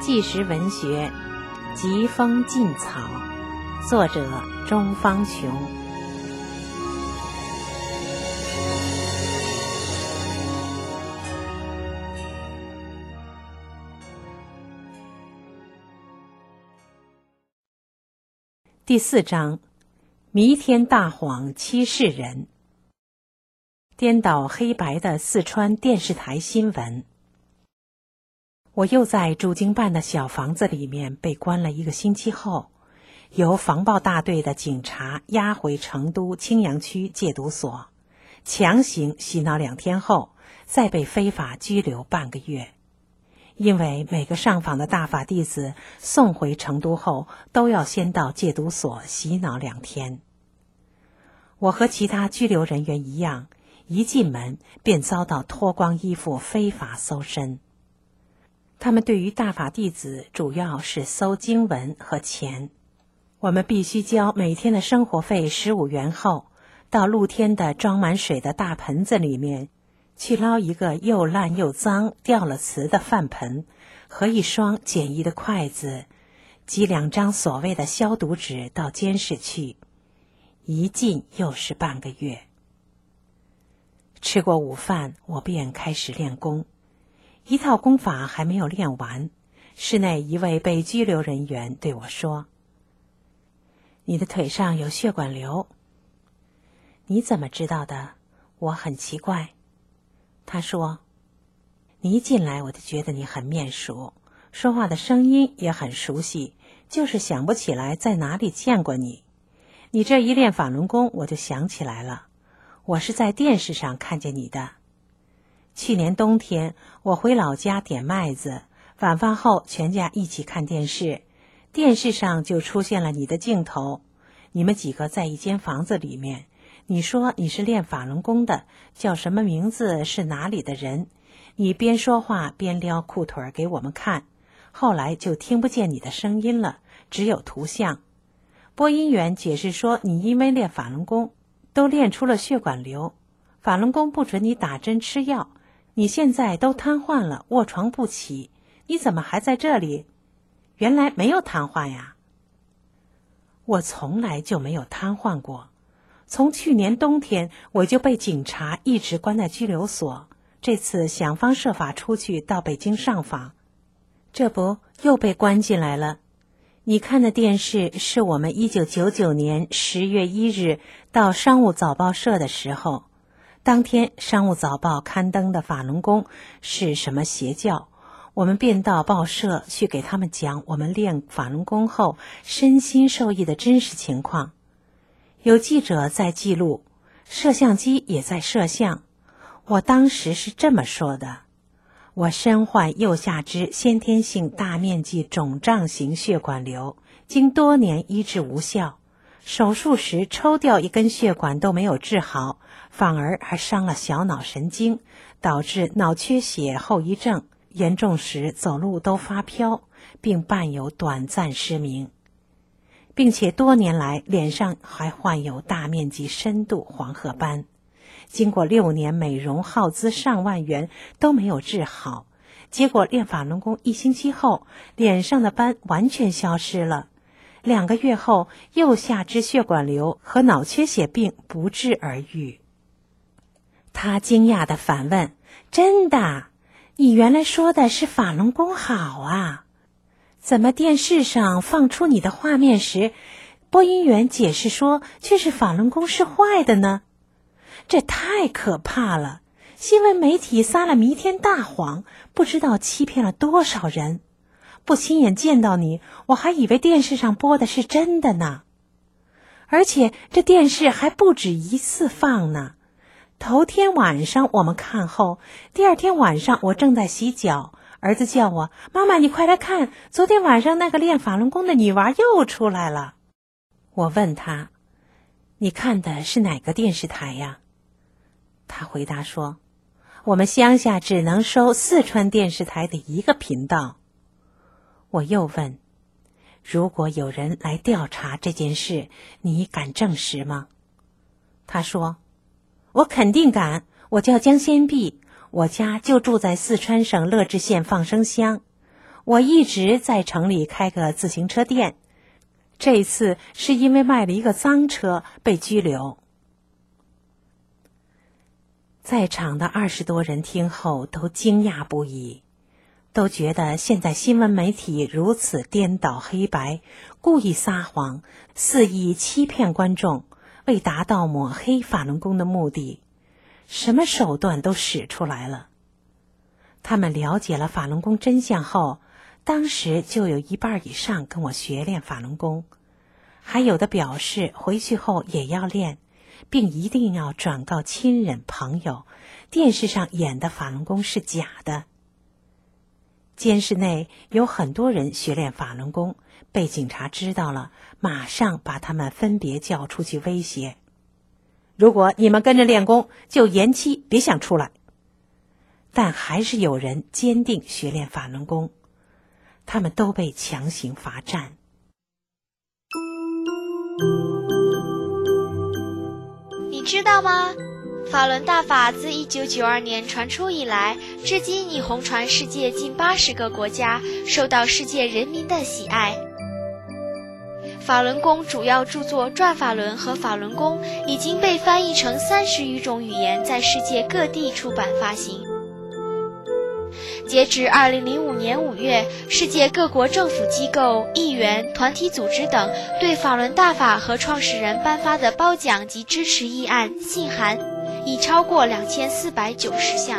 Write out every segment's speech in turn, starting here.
纪实文学《疾风劲草》，作者钟方雄。第4章，弥天大谎欺世人。颠倒黑白的四川电视台新闻。我又在驻京办的小房子里面被关了1个星期后，由防暴大队的警察押回成都青阳区戒毒所，强行洗脑2天后，再被非法拘留半个月。因为每个上访的大法弟子送回成都后，都要先到戒毒所洗脑2天。我和其他拘留人员一样，一进门便遭到脱光衣服非法搜身。他们对于大法弟子主要是搜经文和钱。我们必须交每天的生活费15元后，到露天的装满水的大盆子里面去捞一个又烂又脏、掉了瓷的饭盆和一双简易的筷子，及2张所谓的消毒纸到监室去，一进又是半个月。吃过午饭，我便开始练功。一套功法还没有练完，室内一位被拘留人员对我说：“你的腿上有血管瘤。”你怎么知道的？我很奇怪。他说：“你一进来我就觉得你很面熟，说话的声音也很熟悉，就是想不起来在哪里见过你。你这一练法轮功，我就想起来了，我是在电视上看见你的。去年冬天我回老家点麦子，晚饭后全家一起看电视，电视上就出现了你的镜头，你们几个在一间房子里面，你说你是练法轮功的，叫什么名字，是哪里的人，你边说话边撩裤腿给我们看，后来就听不见你的声音了，只有图像。播音员解释说，你因为练法轮功都练出了血管瘤，法轮功不准你打针吃药，你现在都瘫痪了，卧床不起，你怎么还在这里？原来没有瘫痪呀。我从来就没有瘫痪过，从去年冬天我就被警察一直关在拘留所，这次想方设法出去到北京上访，这不又被关进来了。你看的电视是我们1999年10月1日到商务早报社的时候，当天商务早报刊登的法轮功是什么邪教，我们便到报社去给他们讲我们练法轮功后身心受益的真实情况。有记者在记录，摄像机也在摄像。我当时是这么说的：我身患右下肢先天性大面积肿胀型血管瘤，经多年医治无效，手术时抽掉1根血管都没有治好，反而还伤了小脑神经，导致脑缺血后遗症，严重时走路都发飘，并伴有短暂失明，并且多年来脸上还患有大面积深度黄褐斑，经过6年美容耗资上万元都没有治好，结果练法轮功1星期后，脸上的斑完全消失了。2个月后，右下肢血管瘤和脑缺血病不治而愈。他惊讶地反问：“真的？你原来说的是法轮功好啊？怎么电视上放出你的画面时，播音员解释说却是法轮功是坏的呢？这太可怕了！新闻媒体撒了弥天大谎，不知道欺骗了多少人。不亲眼见到你，我还以为电视上播的是真的呢。而且这电视还不止1次放呢。头天晚上我们看后，第2天晚上我正在洗脚，儿子叫我：妈妈，你快来看，昨天晚上那个练法轮功的女娃又出来了。我问他：你看的是哪个电视台呀？他回答说：我们乡下只能收四川电视台的1个频道。我又问：如果有人来调查这件事，你敢证实吗？他说：我肯定敢，我叫江先碧，我家就住在四川省乐至县放生乡。 我一直在城里开个自行车店，这次是因为卖了一个赃车被拘留。在场的20多人听后都惊讶不已，都觉得现在新闻媒体如此颠倒黑白，故意撒谎，肆意欺骗观众，为达到抹黑法轮功的目的，什么手段都使出来了。他们了解了法轮功真相后，当时就有1半以上跟我学练法轮功，还有的表示回去后也要练，并一定要转告亲人朋友，电视上演的法轮功是假的。监室内有很多人学练法轮功，被警察知道了，马上把他们分别叫出去威胁，如果你们跟着练功，就延期，别想出来。但还是有人坚定学练法轮功，他们都被强行罚站。 你知道吗？法轮大法自1992年传出以来，至今已红传世界近80个国家，受到世界人民的喜爱。法轮功主要著作《转法轮》和《法轮功》已经被翻译成30余种语言，在世界各地出版发行。截至2005年5月，世界各国政府机构、议员、团体组织等对法轮大法和创始人颁发的褒奖及支持议案、信函已超过2490项。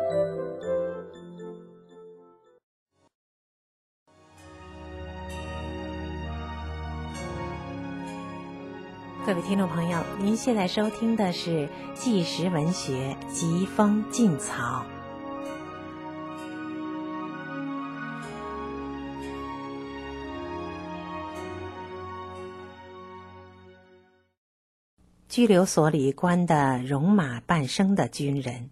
各位听众朋友，您现在收听的是纪实文学《疾风劲草》。拘留所里关的戎马半生的军人。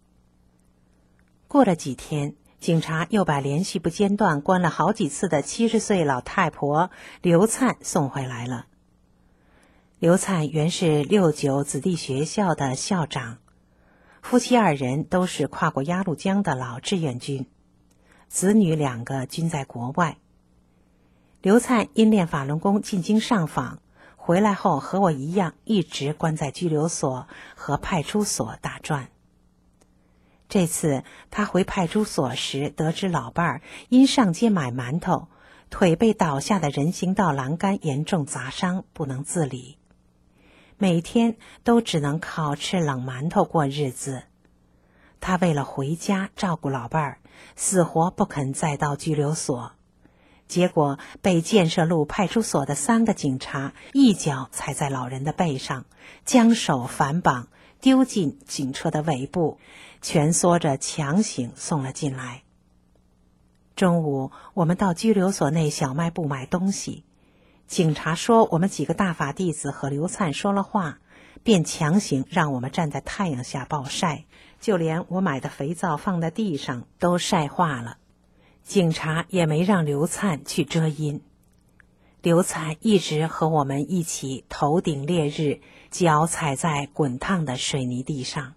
过了几天，警察又把连续不间断关了好几次的70岁老太婆刘灿送回来了。刘灿原是69子弟学校的校长，夫妻2人都是跨过鸭绿江的老志愿军，子女2个均在国外。刘灿因练法轮功进京上访，回来后和我一样一直关在拘留所和派出所打转。这次他回派出所时，得知老伴儿因上街买馒头，腿被倒下的人行道栏杆严重砸伤，不能自理，每天都只能靠吃冷馒头过日子。他为了回家照顾老伴儿，死活不肯再到拘留所，结果被建设路派出所的3个警察一脚踩在老人的背上，将手反绑，丢进警车的尾部，蜷缩着强行送了进来。中午我们到拘留所内小卖部买东西，警察说我们几个大法弟子和刘灿说了话，便强行让我们站在太阳下暴晒，就连我买的肥皂放在地上都晒化了。警察也没让刘灿去遮阴。刘灿一直和我们一起头顶烈日，脚踩在滚烫的水泥地上。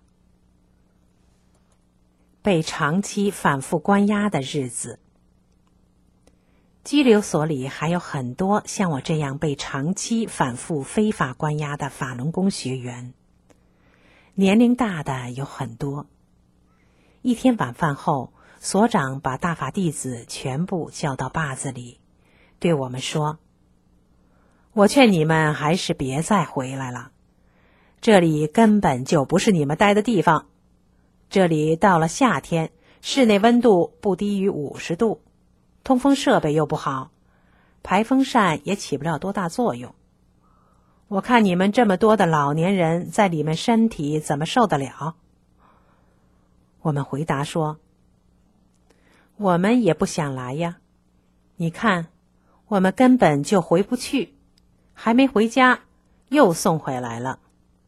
被长期反复关押的日子。拘留所里还有很多像我这样被长期反复非法关押的法轮功学员，年龄大的有很多。一天晚饭后，所长把大法弟子全部叫到坝子里，对我们说：我劝你们还是别再回来了，这里根本就不是你们待的地方。这里到了夏天，室内温度不低于50度，通风设备又不好，排风扇也起不了多大作用。我看你们这么多的老年人在里面，身体怎么受得了？我们回答说：我们也不想来呀，你看，我们根本就回不去，还没回家，又送回来了。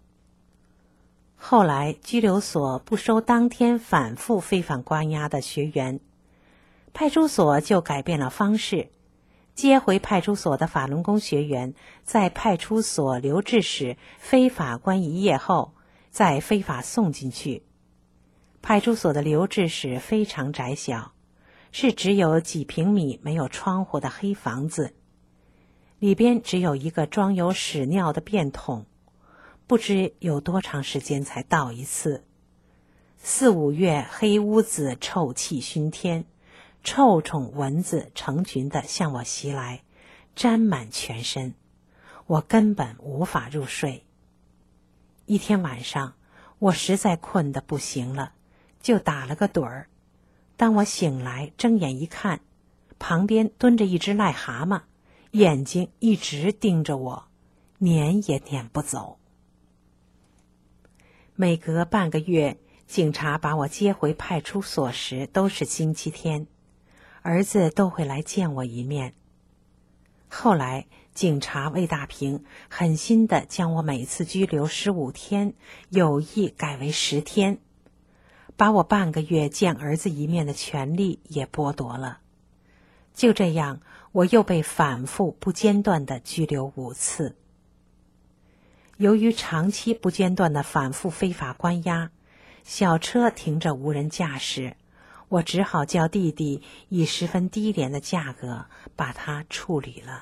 后来拘留所不收当天反复非法关押的学员，派出所就改变了方式，接回派出所的法轮功学员在派出所留置室非法关1夜后，再非法送进去。派出所的留置室非常窄小， 是只有几平米没有窗户的黑房子，里边只有一个装有屎尿的便桶，不知有多长时间才倒一次。4、5月，黑屋子臭气熏天，臭虫蚊子成群地向我袭来，沾满全身，我根本无法入睡。一天晚上，我实在困得不行了，就打了个盹儿。当我醒来，睁眼一看，旁边蹲着一只癞蛤蟆，眼睛一直盯着我，撵也撵不走。每隔半个月，警察把我接回派出所时都是星期天，儿子都会来见我一面。后来警察魏大平狠心地将我每次拘留15天有意改为10天，把我半个月见儿子一面的权利也剥夺了。就这样，我又被反复不间断地拘留5次。由于长期不间断的反复非法关押，小车停着无人驾驶，我只好叫弟弟以十分低廉的价格把它处理了。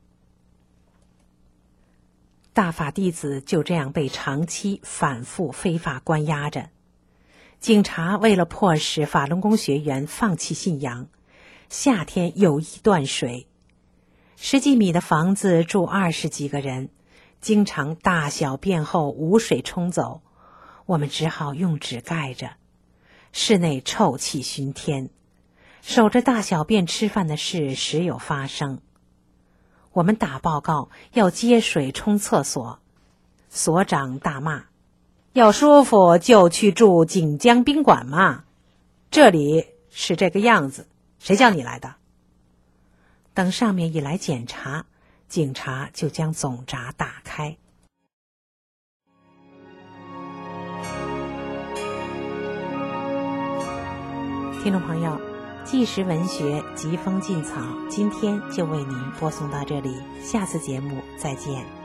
大法弟子就这样被长期反复非法关押着。警察为了迫使法轮功学员放弃信仰，夏天有意断水，10几米的房子住20几个人，经常大小便后无水冲走，我们只好用纸盖着。室内臭气熏天，守着大小便吃饭的事时有发生。我们打报告要接水冲厕所，所长大骂：要舒服就去住锦江宾馆嘛，这里是这个样子，谁叫你来的？等上面一来检查，警察就将总闸打开。听众朋友，纪实文学疾风劲草今天就为您播送到这里，下次节目再见。